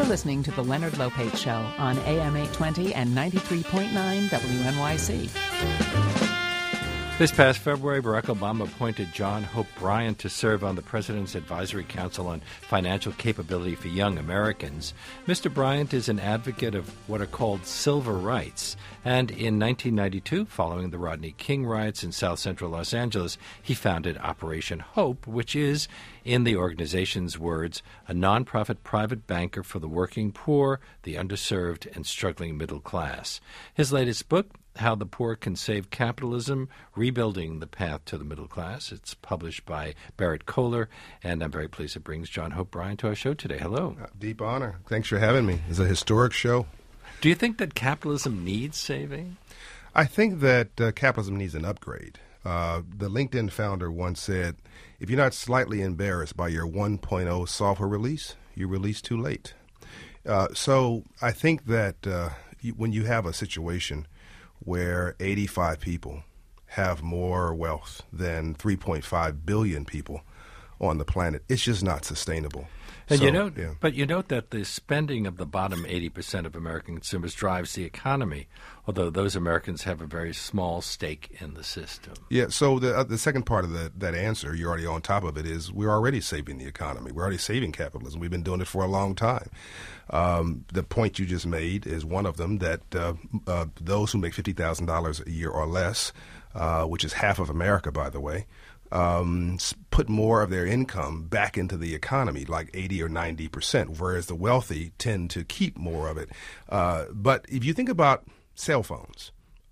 You're listening to The Leonard Lopate Show on AM 820 and 93.9 WNYC. This past February, Barack Obama appointed John Hope Bryant to serve on the President's Advisory Council on Financial Capability for Young Americans. Mr. Bryant is an advocate of what are called civil rights, and in 1992, following the Rodney King riots in South Central Los Angeles, he founded Operation Hope, which is, in the organization's words, a nonprofit private banker for the working poor, the underserved, and struggling middle class. His latest book, How the Poor Can Save Capitalism, Rebuilding the Path to the Middle Class. It's published by Barrett Kohler, and I'm very pleased it brings John Hope Bryant to our show today. Hello. Deep honor. Thanks for having me. It's a historic show. Do you think that capitalism needs saving? I think that capitalism needs an upgrade. The LinkedIn founder once said, if you're not slightly embarrassed by your 1.0 software release, you release too late. So I think that when you have a situation where 85 people have more wealth than 3.5 billion people on the planet, it's just not sustainable. And But you note that the spending of the bottom 80% of American consumers drives the economy, although those Americans have a very small stake in the system. Yeah, so the second part of that answer, you're already on top of it, is we're already saving the economy. We're already saving capitalism. We've been doing it for a long time. The point you just made is one of them, that those who make $50,000 a year or less, which is half of America, by the way, put more of their income back into the economy, like 80 or 90%, whereas the wealthy tend to keep more of it. But if you think about cell phones,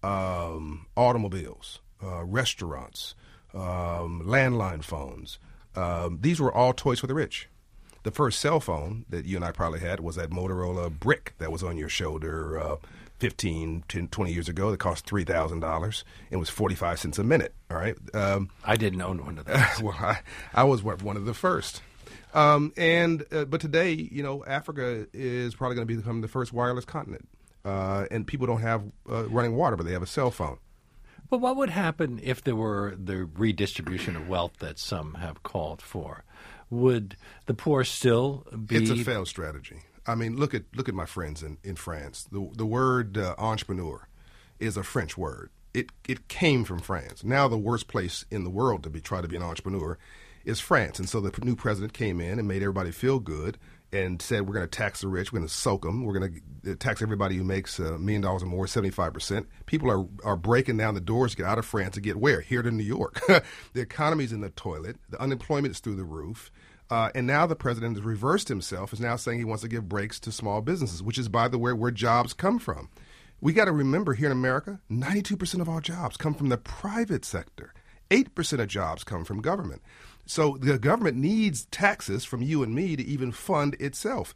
automobiles, restaurants, landline phones, these were all toys for the rich. The first cell phone that you and I probably had was that Motorola brick that was on your shoulder 15 to 20 years ago that cost $3,000 and was 45 cents a minute. All right. I didn't own one of those. Well, I was one of the first. But today, Africa is probably going to become the first wireless continent. And people don't have running water, but they have a cell phone. But what would happen if there were the redistribution of wealth that some have called for? Would the poor still be... It's a failed strategy. I mean, look at my friends in France. The word entrepreneur is a French word. It came from France. Now the worst place in the world to try to be an entrepreneur is France. And so the new president came in and made everybody feel good and said, we're going to tax the rich, we're going to soak them, we're going to tax everybody who makes $1 million or more, 75%. People are breaking down the doors to get out of France to get where? Here to New York. The economy's in the toilet. The unemployment is through the roof. And now the president has reversed himself, is now saying he wants to give breaks to small businesses, which is, by the way, where jobs come from. We got to remember here in America, 92% of all jobs come from the private sector. 8% of jobs come from government. So the government needs taxes from you and me to even fund itself.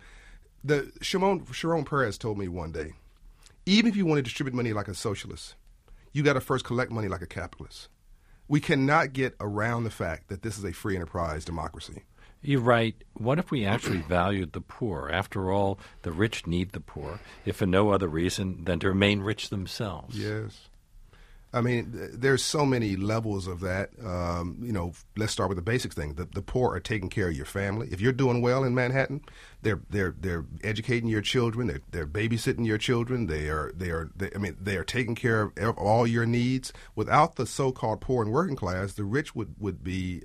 Sharon Peres told me one day, even if you want to distribute money like a socialist, you got to first collect money like a capitalist. We cannot get around the fact that this is a free enterprise democracy. You write, what if we actually valued the poor? After all, the rich need the poor, if for no other reason than to remain rich themselves. Yes. I mean, there's so many levels of that. Let's start with the basic thing. The poor are taking care of your family. If you're doing well in Manhattan, they're educating your children. They're babysitting your children. They are taking care of all your needs. Without the so-called poor and working class, the rich would be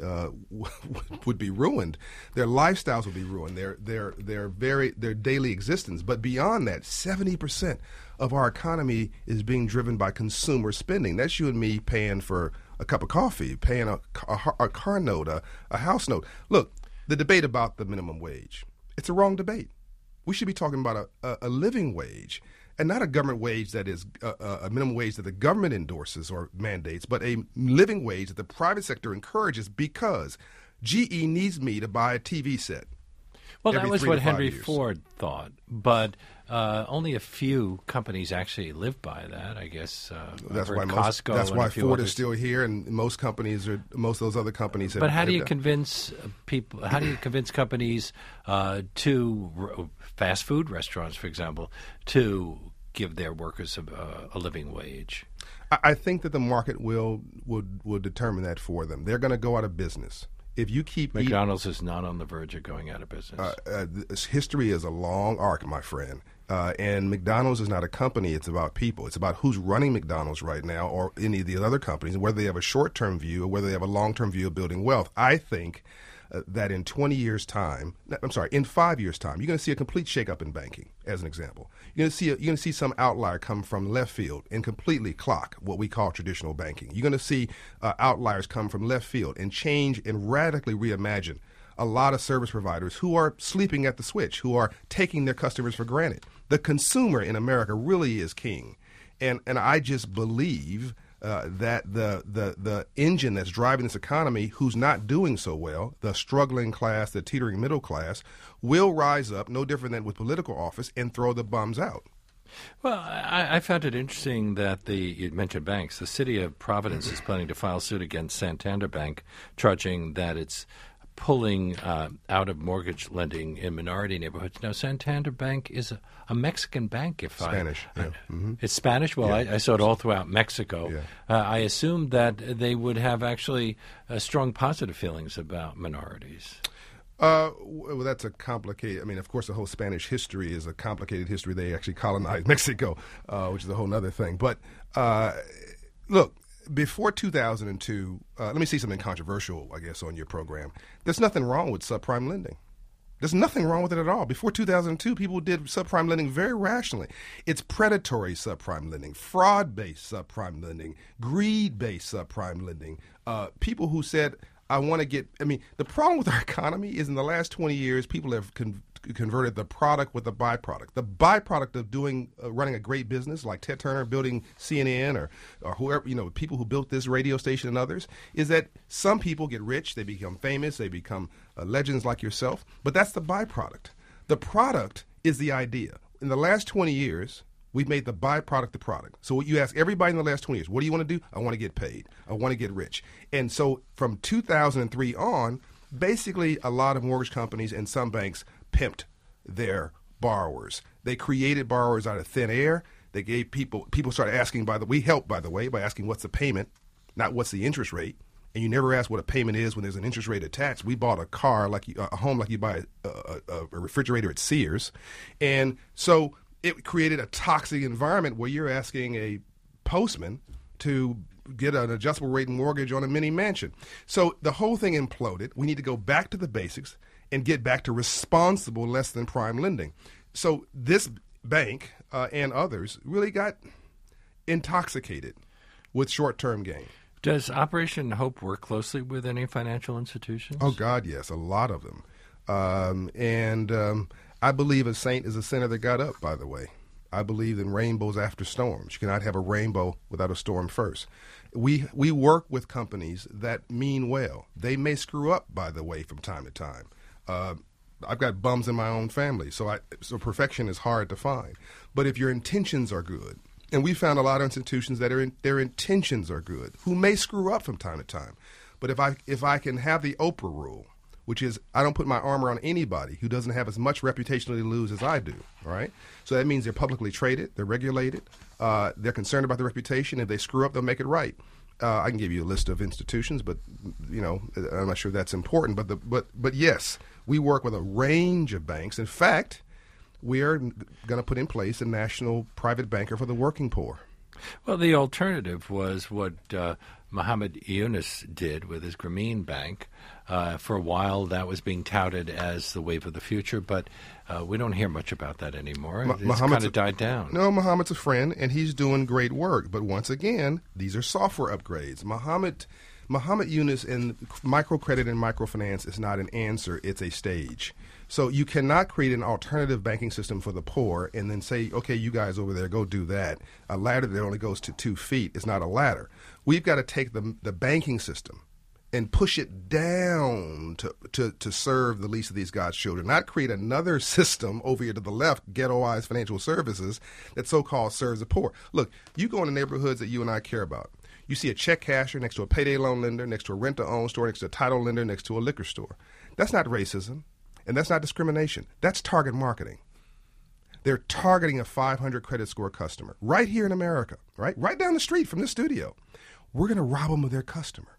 ruined. Their lifestyles would be ruined. Their daily existence. But beyond that, 70% of our economy is being driven by consumer spending. That's you and me paying for a cup of coffee, paying a car note, a house note. Look, the debate about the minimum wage, it's a wrong debate. We should be talking about a living wage, and not a government wage that is a minimum wage that the government endorses or mandates, but a living wage that the private sector encourages because GE needs me to buy a TV set. Well, that was what Henry Ford thought, but only a few companies actually live by that. I guess that's why Costco. That's why Ford others. Is still here, and most of those other companies. But how do you convince people? How do you convince companies to fast food restaurants, for example, to give their workers a living wage? I think that the market will determine that for them. They're going to go out of business If you keep McDonald's is not on the verge of going out of business. History is a long arc, my friend. And McDonald's is not a company. It's about people. It's about who's running McDonald's right now or any of the other companies, whether they have a short-term view or whether they have a long-term view of building wealth. I think that in 5 years' time, you're going to see a complete shakeup in banking, as an example. You're going to see some outlier come from left field and completely clock what we call traditional banking. You're going to see outliers come from left field and change and radically reimagine a lot of service providers who are sleeping at the switch, who are taking their customers for granted. The consumer in America really is king. And I just believe that the engine that's driving this economy, who's not doing so well, the struggling class, the teetering middle class, will rise up, no different than with political office, and throw the bums out. Well, I found it interesting that you mentioned banks. The city of Providence is planning to file suit against Santander Bank, charging that it's pulling out of mortgage lending in minority neighborhoods. Now, Santander Bank is a Mexican bank. Spanish. It's Spanish? Well, yeah. I saw it all throughout Mexico. Yeah. I assumed that they would have actually strong positive feelings about minorities. Well, that's a complicated. I mean, of course, the whole Spanish history is a complicated history. They actually colonized Mexico, which is a whole other thing. But look, before 2002, let me say something controversial, I guess, on your program. There's nothing wrong with subprime lending. There's nothing wrong with it at all. Before 2002, people did subprime lending very rationally. It's predatory subprime lending, fraud-based subprime lending, greed-based subprime lending. People who said, I want to get – I mean, the problem with our economy is in the last 20 years, people have converted the product with the byproduct. The byproduct of running a great business like Ted Turner building CNN or whoever, people who built this radio station and others, is that some people get rich, they become famous, they become legends like yourself, but that's the byproduct. The product is the idea. In the last 20 years, we've made the byproduct the product. So what you ask everybody in the last 20 years, what do you want to do? I want to get paid. I want to get rich. And so from 2003 on, basically a lot of mortgage companies and some banks pimped their borrowers. They created borrowers out of thin air. They gave people started asking, we helped, by the way, by asking what's the payment, not what's the interest rate. And you never ask what a payment is when there's an interest rate attached. We bought a home like you buy a refrigerator at Sears. And so it created a toxic environment where you're asking a postman to get an adjustable rate mortgage on a mini mansion. So the whole thing imploded. We need to go back to the basics and get back to responsible less than prime lending. So this bank and others really got intoxicated with short-term gain. Does Operation Hope work closely with any financial institutions? Oh, God, yes, a lot of them. I believe a saint is a sinner that got up, by the way. I believe in rainbows after storms. You cannot have a rainbow without a storm first. We work with companies that mean well. They may screw up, by the way, from time to time. I've got bums in my own family, so perfection is hard to find. But if your intentions are good, and we found a lot of institutions that their intentions are good, who may screw up from time to time. But if I can have the Oprah rule, which is I don't put my arm around anybody who doesn't have as much reputation to lose as I do, all right? So that means they're publicly traded, they're regulated, they're concerned about their reputation. If they screw up, they'll make it right. I can give you a list of institutions, but I'm not sure that's important. But yes, we work with a range of banks. In fact, we are going to put in place a national private banker for the working poor. Well, the alternative was what Muhammad Yunus did with his Grameen Bank. For a while, that was being touted as the wave of the future, but we don't hear much about that anymore. It's kind of died down. No, Muhammad's a friend, and he's doing great work. But once again, these are software upgrades. Muhammad Yunus and microcredit and microfinance is not an answer. It's a stage. So you cannot create an alternative banking system for the poor and then say, okay, you guys over there, go do that. A ladder that only goes to 2 feet is not a ladder. We've got to take the banking system and push it down to serve the least of these God's children, not create another system over here to the left, ghettoized financial services, that so-called serves the poor. Look, you go in the neighborhoods that you and I care about. You see a check casher next to a payday loan lender, next to a rent-to-own store, next to a title lender, next to a liquor store. That's not racism, and that's not discrimination. That's target marketing. They're targeting a 500 credit score customer right here in America, right down the street from this studio. We're going to rob them of their customer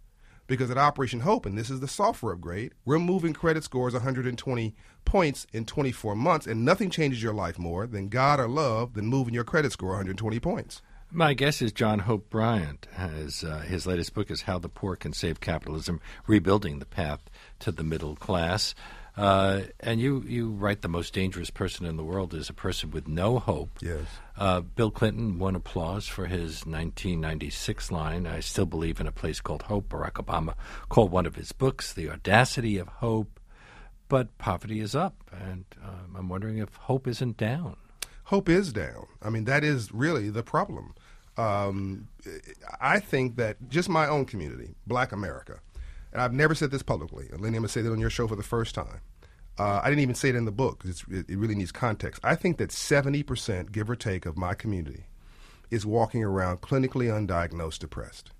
Because at Operation Hope, and this is the software upgrade, we're moving credit scores 120 points in 24 months, and nothing changes your life more than God or love than moving your credit score 120 points. My guess is John Hope Bryant has his latest book is How the Poor Can Save Capitalism, Rebuilding the Path to the Middle Class. And you write the most dangerous person in the world is a person with no hope. Yes. Bill Clinton won applause for his 1996 line, I still believe in a place called hope. Barack Obama called one of his books The Audacity of Hope. But poverty is up, and I'm wondering if hope isn't down. Hope is down. I mean, that is really the problem. I think that just my own community, Black America, and I've never said this publicly. Lenny, I'm going to say that on your show for the first time. I didn't even say it in the book because it really needs context. I think that 70%, give or take, of my community is walking around clinically undiagnosed depressed.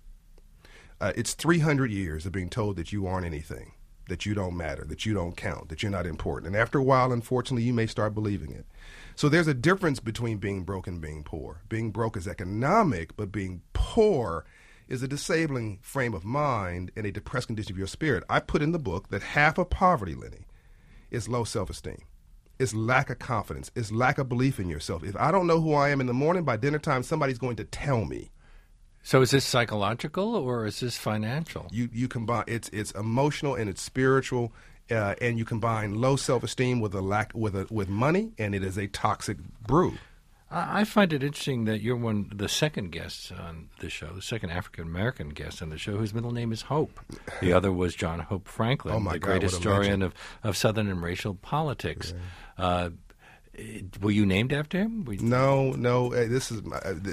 It's 300 years of being told that you aren't anything, that you don't matter, that you don't count, that you're not important. And after a while, unfortunately, you may start believing it. So there's a difference between being broke and being poor. Being broke is economic, but being poor is a disabling frame of mind and a depressed condition of your spirit. I put in the book that half of poverty, Lenny, is low self-esteem. It's lack of confidence. It's lack of belief in yourself. If I don't know who I am in the morning, by dinner time, somebody's going to tell me. So is this psychological or is this financial? You combine it's emotional and it's spiritual, and you combine low self-esteem with with money, and it is a toxic brew. I find it interesting that you're the second guest on the show, the second African-American guest on the show, whose middle name is Hope. The other was John Hope Franklin, the great historian of Southern and racial politics. Yeah. Were you named after him? No. This is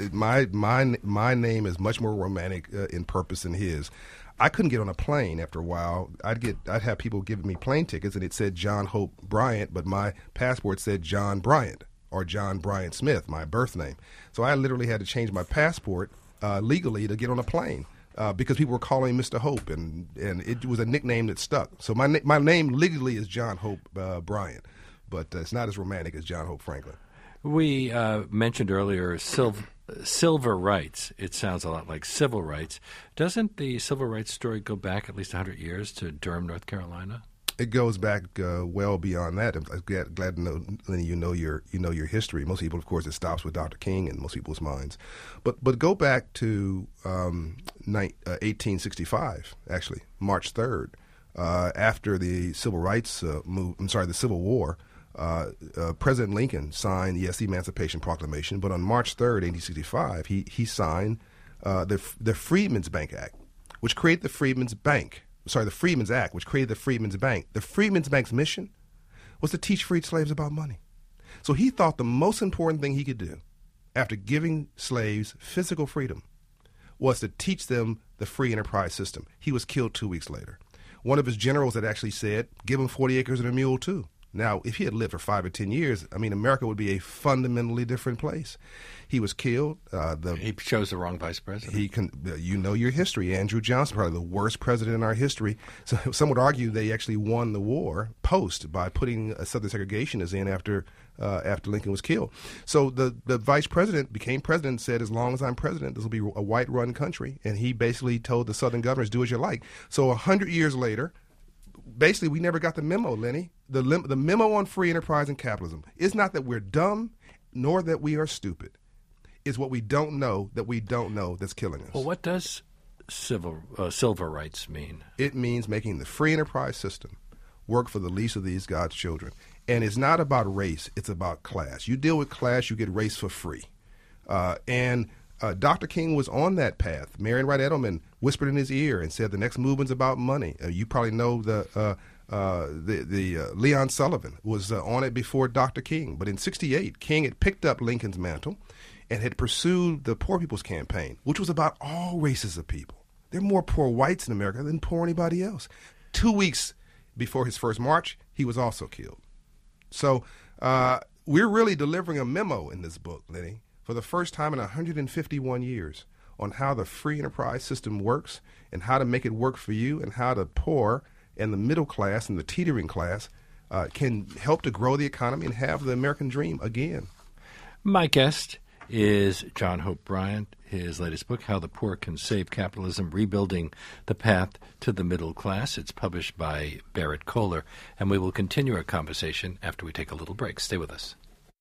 my name is much more romantic in purpose than his. I couldn't get on a plane after a while. I'd have people giving me plane tickets, and it said John Hope Bryant, but my passport said John Bryant. Or John Bryant Smith, my birth name. So I literally had to change my passport legally to get on a plane because people were calling me Mr. Hope, and it was a nickname that stuck. So my name legally is John Hope Bryant, but it's not as romantic as John Hope Franklin. We mentioned earlier civil rights. It sounds a lot like civil rights. Doesn't the civil rights story go back at least 100 years to Durham, North Carolina? It goes back well beyond that. I'm glad to know, Lenny, you know your history. Most people, of course, it stops with Dr. King in most people's minds. But go back to 1865, actually, March 3rd, after the Civil Rights the Civil War. President Lincoln signed, yes, the Emancipation Proclamation, but on March 3rd, 1865, he signed the Freedmen's Bank Act, which created the Freedmen's Act, which created the Freedmen's Bank. The Freedmen's Bank's mission was to teach freed slaves about money. So he thought the most important thing he could do after giving slaves physical freedom was to teach them the free enterprise system. He was killed 2 weeks later. One of his generals had actually said, give him 40 acres and a mule too. Now, if he had lived for 5 or 10 years, I mean, America would be a fundamentally different place. He was killed. He chose the wrong vice president. You know your history. Andrew Johnson, probably the worst president in our history. So some would argue they actually won the war post by putting Southern segregationists in after Lincoln was killed. So the vice president became president and said, as long as I'm president, this will be a white-run country. And he basically told the Southern governors, do as you like. So 100 years later, basically, we never got the memo, Lenny. The memo on free enterprise and capitalism is not that we're dumb, nor that we are stupid. It's what we don't know that's killing us. Well, what does civil rights mean? It means making the free enterprise system work for the least of these God's children. And it's not about race, it's about class. You deal with class, you get race for free. And Dr. King was on that path. Marion Wright Edelman whispered in his ear and said the next movement's about money. You probably know the Leon Sullivan was on it before Dr. King. But in 1968, King had picked up Lincoln's mantle and had pursued the Poor People's Campaign, which was about all races of people. There are more poor whites in America than poor anybody else. 2 weeks before his first march, he was also killed. So we're really delivering a memo in this book, Lenny, for the first time in 151 years on how the free enterprise system works and how to make it work for you and how the poor and the middle class and the teetering class can help to grow the economy and have the American dream again. My guest is John Hope Bryant. his latest book, How the Poor Can Save Capitalism, Rebuilding the Path to the Middle Class. It's published by Barrett Kohler, and we will continue our conversation after we take a little break. Stay with us.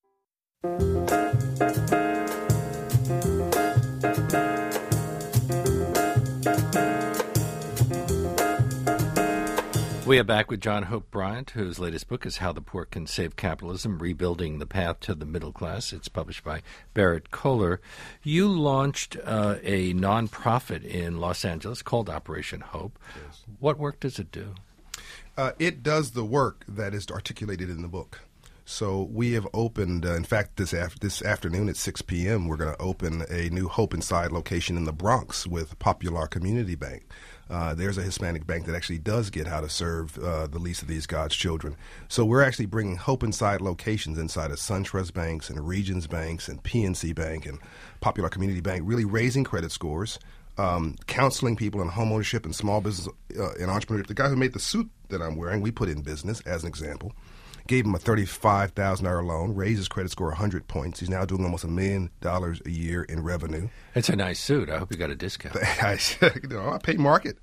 We are back with John Hope Bryant, whose latest book is How the Poor Can Save Capitalism, Rebuilding the Path to the Middle Class. It's published by Barrett Kohler. You launched a nonprofit in Los Angeles called Operation Hope. Yes. What work does it do? It does the work that is articulated in the book. So we have opened, in fact, this afternoon at 6 p.m., we're going to open a new Hope Inside location in the Bronx with Popular Community Bank. There's a Hispanic bank that actually does get how to serve the least of these God's children. So we're actually bringing Hope Inside locations inside of SunTrust banks and Regions banks and PNC Bank and Popular Community Bank, really raising credit scores, counseling people in homeownership and small business and entrepreneurship. The guy who made the suit that I'm wearing, we put in business as an example. Gave him a $35,000 loan, raised his credit score 100 points. He's now doing almost $1 million a year in revenue. It's a nice suit. I hope you got a discount. I pay market.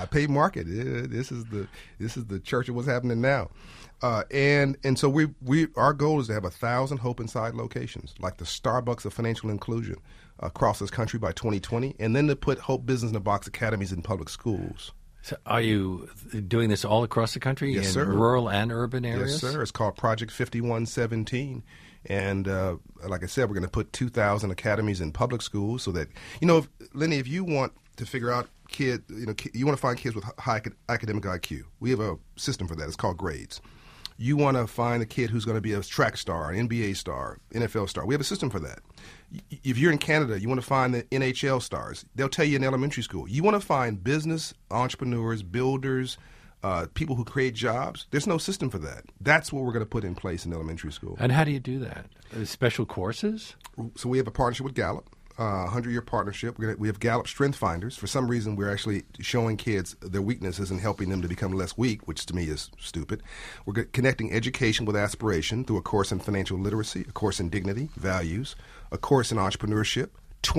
This is the church of what's happening now. And so our goal is to have 1,000 Hope Inside locations, like the Starbucks of financial inclusion, across this country by 2020, and then to put Hope Business in a Box academies in public schools. So are you doing this all across the country, yes, in sir. rural and urban areas? Yes, sir. It's called Project 5117. And like I said, we're going to put 2,000 academies in public schools so that, Lenny, if you want to figure out you want to find kids with high academic IQ, we have a system for that. It's called grades. You want to find a kid who's going to be a track star, an NBA star, NFL star. We have a system for that. If you're in Canada, you want to find the NHL stars. They'll tell you in elementary school. You want to find business entrepreneurs, builders, people who create jobs. There's no system for that. That's what we're going to put in place in elementary school. And how do you do that? Special courses? So we have a partnership with Gallup. 100-year partnership. We have Gallup Strength Finders. For some reason, we're actually showing kids their weaknesses and helping them to become less weak, which to me is stupid. We're connecting education with aspiration through a course in financial literacy, a course in dignity, values, a course in entrepreneurship,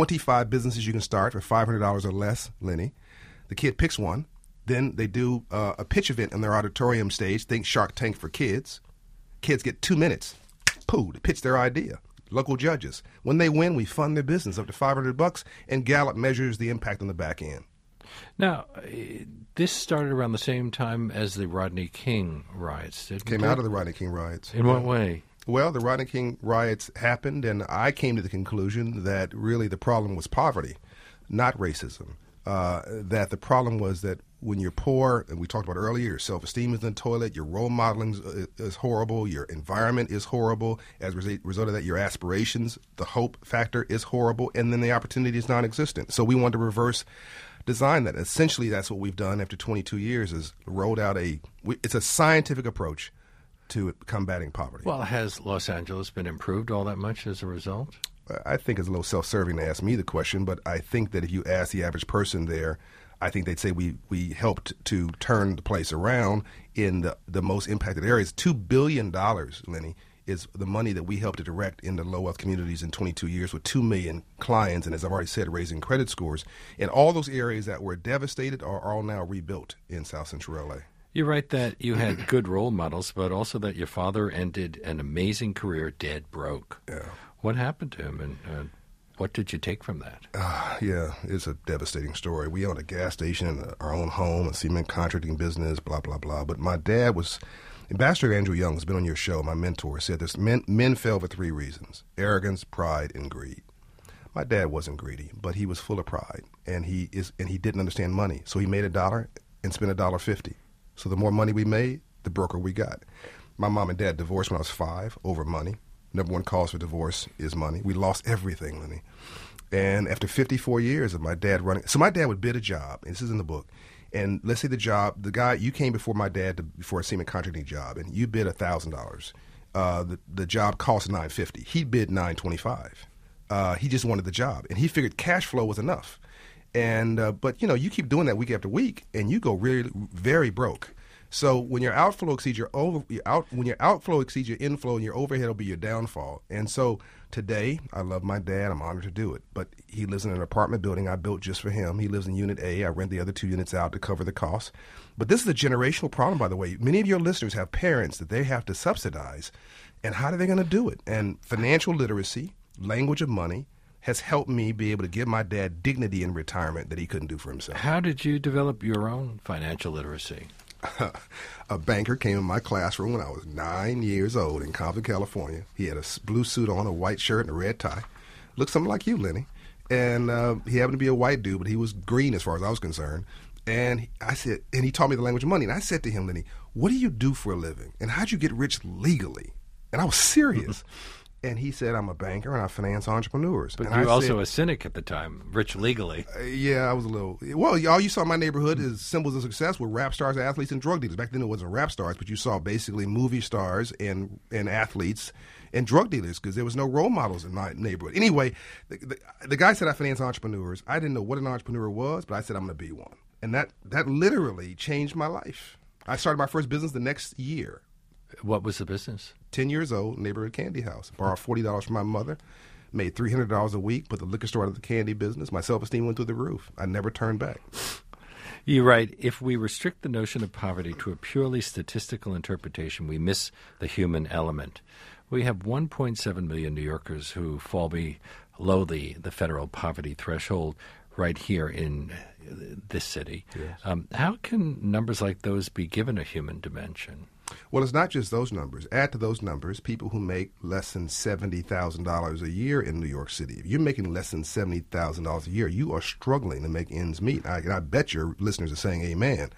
25 businesses you can start for $500 or less, Lenny. The kid picks one. Then they do a pitch event on their auditorium stage. Think Shark Tank for kids. Kids get 2 minutes, to pitch their idea. Local judges. When they win, we fund their business up to $500, and Gallup measures the impact on the back end. Now, this started around the same time as the Rodney King riots, didn't it? Came out of the Rodney King riots. In what way? Well, the Rodney King riots happened, and I came to the conclusion that really the problem was poverty, not racism. That the problem was that when you're poor, and we talked about earlier, your self-esteem is in the toilet, your role modeling is horrible, your environment is horrible. As a result of that, your aspirations, the hope factor is horrible, and then the opportunity is non-existent. So we wanted to reverse design that. Essentially, that's what we've done after 22 years is rolled out it's a scientific approach to combating poverty. Well, has Los Angeles been improved all that much as a result? I think it's a little self-serving to ask me the question, but I think that if you ask the average person there, I think they'd say we helped to turn the place around in the most impacted areas. $2 billion, Lenny, is the money that we helped to direct into low-wealth communities in 22 years with 2 million clients, and as I've already said, raising credit scores. And all those areas that were devastated are all now rebuilt in South Central LA. You write that you had good role models, but also that your father ended an amazing career dead broke. Yeah. What happened to him, and what did you take from that? Yeah, it's a devastating story. We owned a gas station, our own home, a cement contracting business, blah, blah, blah. But my dad was, Ambassador Andrew Young has been on your show, my mentor, said this, men fail for 3 reasons: arrogance, pride, and greed. My dad wasn't greedy, but he was full of pride, and he didn't understand money. So he made $1 and spent $1.50. So the more money we made, the broker we got. My mom and dad divorced when I was 5 over money. Number one cause for divorce is money. We lost everything, Lenny. And after 54 years of my dad running, so my dad would bid a job, and this is in the book, and let's say the guy, you came before my dad for a cement contracting job, and you bid $1,000. The job cost $950. He bid $925. He just wanted the job, and he figured cash flow was enough. And but you keep doing that week after week, and you go really very broke. So when your outflow exceeds your outflow exceeds your inflow, and your overhead will be your downfall. And so today, I love my dad. I'm honored to do it. But he lives in an apartment building I built just for him. He lives in Unit A. I rent the other 2 units out to cover the costs. But this is a generational problem, by the way. Many of your listeners have parents that they have to subsidize. And how are they going to do it? And financial literacy, language of money, has helped me be able to give my dad dignity in retirement that he couldn't do for himself. How did you develop your own financial literacy? A banker came in my classroom when I was 9 years old in Compton, California. He had a blue suit on, a white shirt, and a red tie. Looked something like you, Lenny. And he happened to be a white dude, but he was green as far as I was concerned. And he taught me the language of money. And I said to him, Lenny, what do you do for a living? And how'd you get rich legally? And I was serious. And he said, I'm a banker and I finance entrepreneurs. But and you were also a cynic at the time, rich legally. Yeah, I was a little. Well, all you saw in my neighborhood is symbols of success with rap stars, athletes, and drug dealers. Back then it wasn't rap stars, but you saw basically movie stars and athletes and drug dealers because there was no role models in my neighborhood. Anyway, the guy said I finance entrepreneurs. I didn't know what an entrepreneur was, but I said I'm going to be one. And that literally changed my life. I started my first business the next year. What was the business? 10 years old, neighborhood candy house. Borrowed $40 from my mother, made $300 a week, put the liquor store out of the candy business. My self-esteem went through the roof. I never turned back. You write, if we restrict the notion of poverty to a purely statistical interpretation, we miss the human element. We have 1.7 million New Yorkers who fall below the federal poverty threshold right here in this city. Yes. How can numbers like those be given a human dimension? Well, it's not just those numbers. Add to those numbers people who make less than $70,000 a year in New York City. If you're making less than $70,000 a year, you are struggling to make ends meet. I bet your listeners are saying amen.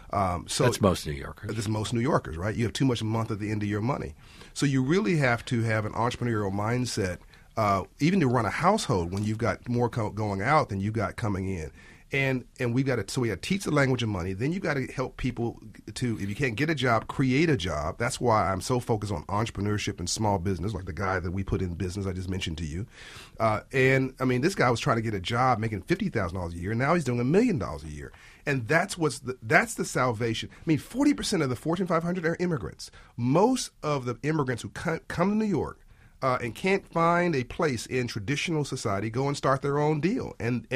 So that's most New Yorkers. That's most New Yorkers, right? You have too much a month at the end of your money. So you really have to have an entrepreneurial mindset, even to run a household when you've got more going out than you've got coming in. And we got to teach the language of money. Then you got to help people to, if you can't get a job, create a job. That's why I'm so focused on entrepreneurship and small business, like the guy that we put in business I just mentioned to you. And I mean, this guy was trying to get a job making $50,000 a year. Now he's doing $1 million a year. And that's the salvation. I mean, 40% of the Fortune 500 are immigrants. Most of the immigrants who come to New York and can't find a place in traditional society go and start their own deal. And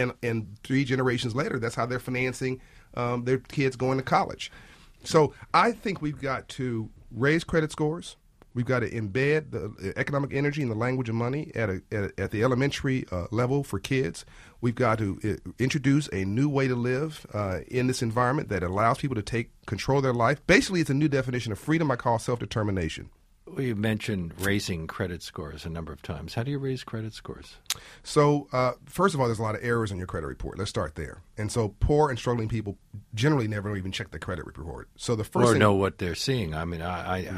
3 generations later, that's how they're financing their kids going to college. So I think we've got to raise credit scores. We've got to embed the economic energy and the language of money at the elementary level for kids. We've got to introduce a new way to live in this environment that allows people to take control of their life. Basically, it's a new definition of freedom I call self-determination. You mentioned raising credit scores a number of times. How do you raise credit scores? So, first of all, there's a lot of errors on your credit report. Let's start there. And so poor and struggling people generally never even check the credit report. So the first thing, know what they're seeing. I mean,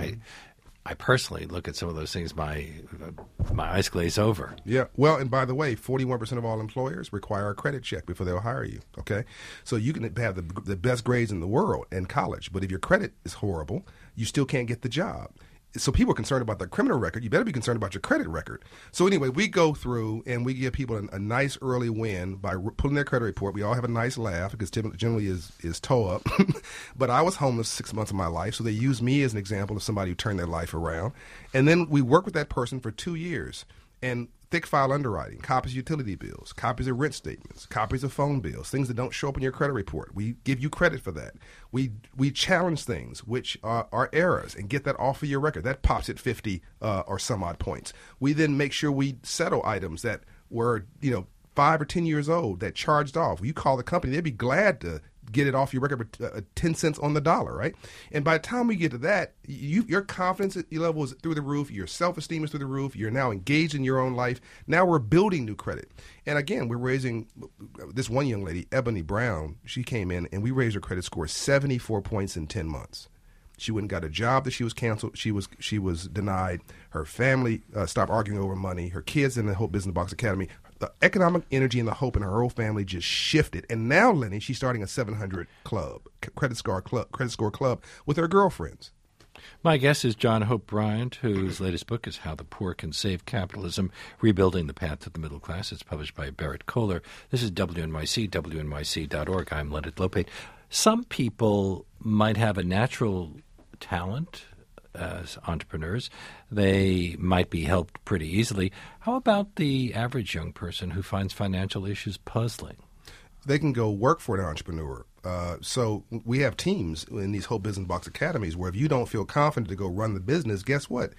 I personally look at some of those things, my eyes glaze over. Yeah. Well, and by the way, 41% of all employers require a credit check before they'll hire you. Okay. So you can have the best grades in the world in college, but if your credit is horrible, you still can't get the job. So people are concerned about their criminal record. You better be concerned about your credit record. So anyway, we go through and we give people a nice early win by pulling their credit report. We all have a nice laugh because generally is toe up. But I was homeless 6 months of my life, so they use me as an example of somebody who turned their life around. And then we work with that person for 2 years. And thick file underwriting, copies of utility bills, copies of rent statements, copies of phone bills, things that don't show up in your credit report. We give you credit for that. We challenge things which are errors and get that off of your record. That pops at 50 or some odd points. We then make sure we settle items that were 5 or 10 years old that charged off. You call the company, they'd be glad to get it off your record for 10 cents on the dollar, right? And by the time we get to that, your confidence level is through the roof. Your self-esteem is through the roof. You're now engaged in your own life. Now we're building new credit. And again, we're raising this one young lady, Ebony Brown. She came in and we raised her credit score 74 points in 10 months. She went and got a job that she was canceled. She was denied. Her family stopped arguing over money. Her kids in the Hope Business Box Academy. The economic energy and the hope in her whole family just shifted. And now, Lenny, she's starting a 700 club, credit score club with her girlfriends. My guest is John Hope Bryant, whose latest book is How the Poor Can Save Capitalism, Rebuilding the Path to the Middle Class. It's published by Barrett Kohler. This is WNYC, WNYC.org. I'm Leonard Lopate. Some people might have a natural talent as entrepreneurs. They might be helped pretty easily. How about the average young person who finds financial issues puzzling? They can go work for an entrepreneur. So we have teams in these Hope Business Box Academies where if you don't feel confident to go run the business, guess what?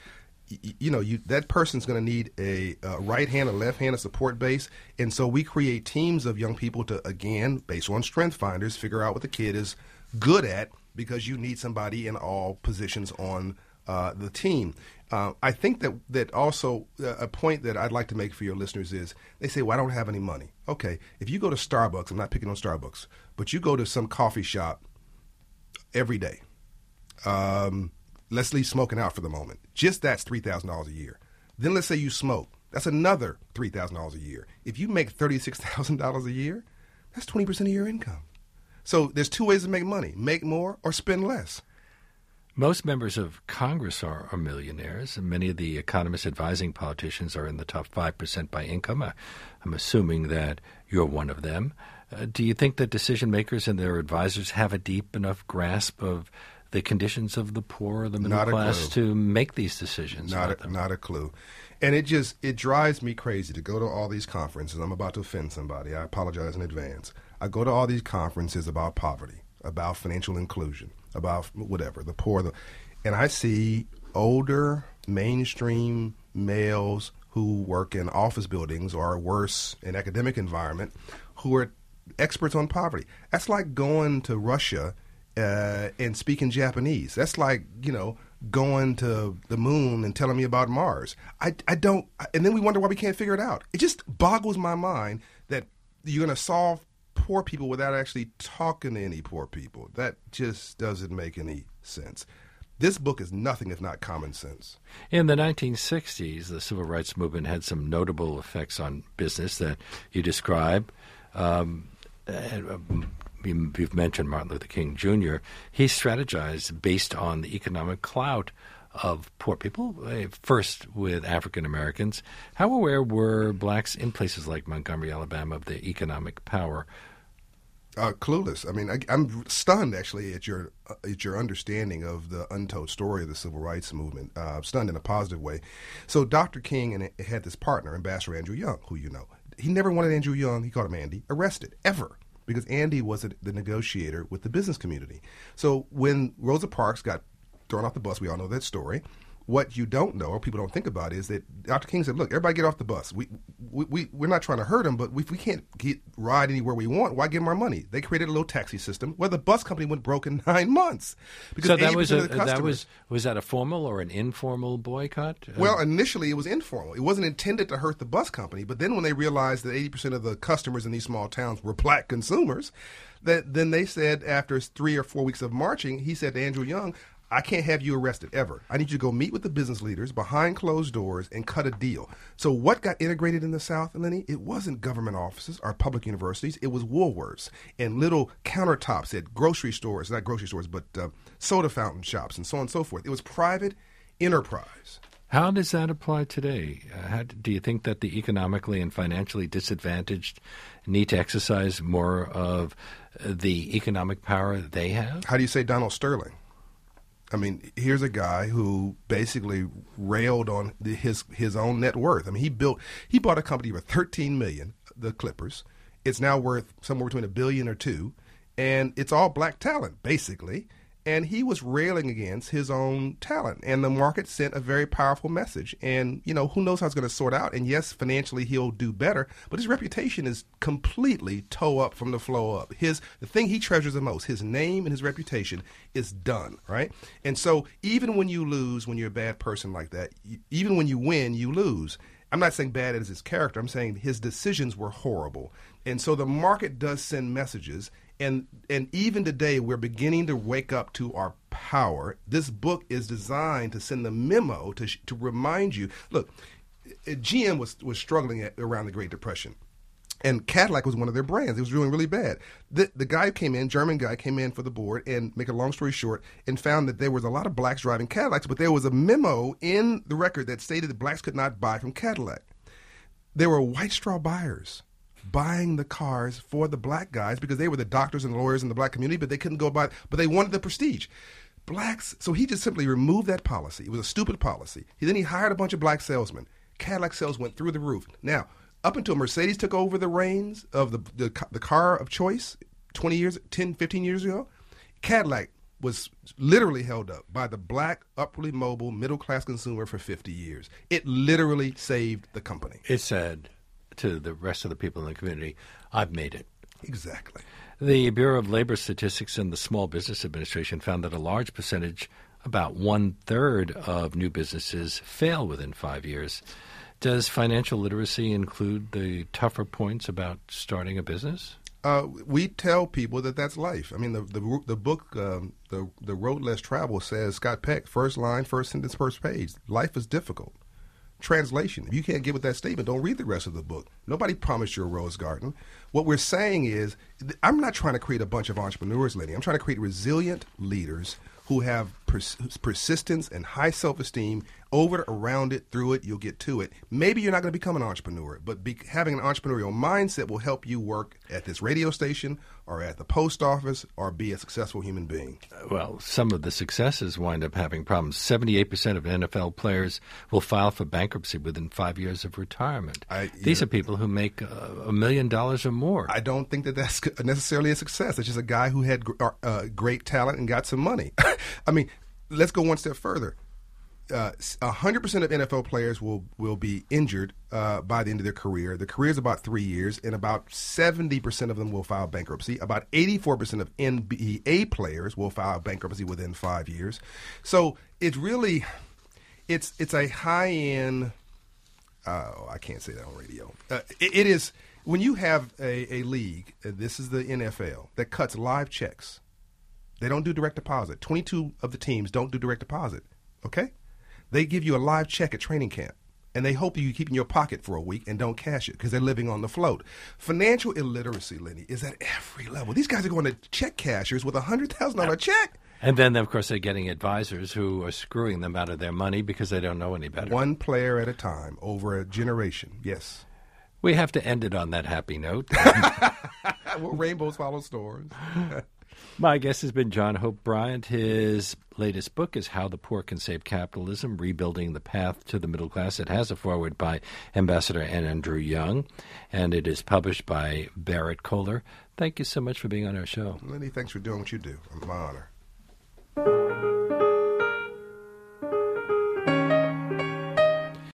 That person's going to need a right hand, a left hand, a support base. And so we create teams of young people to, again, based on strength finders, figure out what the kid is good at, because you need somebody in all positions on the team. I think that also a point that I'd like to make for your listeners is they say, well, I don't have any money. Okay, if you go to Starbucks, I'm not picking on Starbucks, but you go to some coffee shop every day. Let's leave smoking out for the moment. Just that's $3,000 a year. Then let's say you smoke. That's another $3,000 a year. If you make $36,000 a year, that's 20% of your income. So there's two ways to make money: make more or spend less. Most members of Congress are millionaires, and many of the economists advising politicians are in the top 5% by income. I'm assuming that you're one of them. Do you think that decision makers and their advisors have a deep enough grasp of the conditions of the poor or the middle class to make these decisions? Not a clue. And it drives me crazy to go to all these conferences. I'm about to offend somebody. I apologize in advance. I go to all these conferences about poverty, about financial inclusion, about whatever, the poor, and I see older mainstream males who work in office buildings or worse, in academic environment, who are experts on poverty. That's like going to Russia and speaking Japanese. That's like, going to the moon and telling me about Mars. I don't, and then we wonder why we can't figure it out. It just boggles my mind that you're going to solve poor people without actually talking to any poor people. That just doesn't make any sense. This book is nothing if not common sense. In the 1960s, the civil rights movement had some notable effects on business that you describe. You've mentioned Martin Luther King Jr. He strategized based on the economic clout of poor people, first with African Americans. How aware were blacks in places like Montgomery, Alabama, of the economic power? Clueless. I mean, I'm stunned actually at your understanding of the untold story of the civil rights movement. Stunned in a positive way. So Dr. King had this partner, Ambassador Andrew Young, who you know. He never wanted Andrew Young, he called him Andy, arrested, ever. Because Andy was the negotiator with the business community. So when Rosa Parks got thrown off the bus, we all know that story. What you don't know, or people don't think about, is that Dr. King said, look, everybody get off the bus. We're not trying to hurt them, but if we can't ride anywhere we want, why give them our money? They created a little taxi system where the bus company went broke in 9 months. Because so was that a formal or an informal boycott? Well, initially it was informal. It wasn't intended to hurt the bus company, but then when they realized that 80% of the customers in these small towns were black consumers, then they said after 3 or 4 weeks of marching, he said to Andrew Young, I can't have you arrested ever. I need you to go meet with the business leaders behind closed doors and cut a deal. So what got integrated in the South, Lenny? It wasn't government offices or public universities. It was Woolworths and little countertops at grocery stores, not grocery stores, but soda fountain shops and so on and so forth. It was private enterprise. How does that apply today? Do you think that the economically and financially disadvantaged need to exercise more of the economic power they have? How do you say Donald Sterling? I mean, here's a guy who basically railed on his own net worth. I mean, he bought a company worth $13 million, the Clippers. It's now worth somewhere between $1 billion or $2 billion, and it's all black talent, basically. And he was railing against his own talent, and the market sent a very powerful message. And, who knows how it's going to sort out. And yes, financially he'll do better, but his reputation is completely toe up from the flow up. The thing he treasures the most, his name and his reputation, is done, right? And so even when you lose, when you're a bad person like that, even when you win, you lose. I'm not saying bad as his character. I'm saying his decisions were horrible. And so the market does send messages. And even today, we're beginning to wake up to our power. This book is designed to send the memo to remind you. Look, GM was struggling around the Great Depression. And Cadillac was one of their brands. It was doing really bad. The guy came in, German guy, came in for the board and, make a long story short, and found that there was a lot of blacks driving Cadillacs, but there was a memo in the record that stated that blacks could not buy from Cadillac. There were white straw buyers buying the cars for the black guys because they were the doctors and lawyers in the black community, but they couldn't go buy, but they wanted the prestige. Blacks, so he just simply removed that policy. It was a stupid policy. Then he hired a bunch of black salesmen. Cadillac sales went through the roof. Now, up until Mercedes took over the reins of the car of choice 10, 15 years ago, Cadillac was literally held up by the black, upwardly mobile, middle-class consumer for 50 years. It literally saved the company. It said to the rest of the people in the community, I've made it. Exactly. The Bureau of Labor Statistics and the Small Business Administration found that a large percentage, about 1/3 of new businesses, fail within 5 years. Does financial literacy include the tougher points about starting a business? We tell people that that's life. I mean, the book, the Road Less Traveled says, Scott Peck, first line, first sentence, first page. Life is difficult. Translation. If you can't get with that statement, don't read the rest of the book. Nobody promised you a rose garden. What we're saying is, I'm not trying to create a bunch of entrepreneurs, Lenny. I'm trying to create resilient leaders who have persistence and high self-esteem. Over it, around it, through it, you'll get to it. Maybe you're not going to become an entrepreneur, but having an entrepreneurial mindset will help you work at this radio station or at the post office or be a successful human being. Well, some of the successes wind up having problems. 78% of NFL players will file for bankruptcy within 5 years of retirement. These are people who make $1 million or more. I don't think that that's necessarily a success. It's just a guy who had great talent and got some money. I mean, let's go one step further. 100% of NFL players will be injured by the end of their career. The career is about 3 years, and about 70% of them will file bankruptcy. About 84% of NBA players will file bankruptcy within 5 years. So it's really, it's a high-end. I can't say that on radio. It is when you have a league. This is the NFL that cuts live checks. They don't do direct deposit. 22 of the teams don't do direct deposit. Okay. They give you a live check at training camp, and they hope you keep in your pocket for a week and don't cash it because they're living on the float. Financial illiteracy, Lenny, is at every level. These guys are going to check cashers with a $100,000 check. And then, of course, they're getting advisors who are screwing them out of their money because they don't know any better. One player at a time over a generation, yes. We have to end it on that happy note. Well, rainbows follow storms. My guest has been John Hope Bryant. His latest book is How the Poor Can Save Capitalism, Rebuilding the Path to the Middle Class. It has a foreword by Ambassador Andrew Young, and it is published by Barrett Kohler. Thank you so much for being on our show. Lenny, thanks for doing what you do. It's my honor.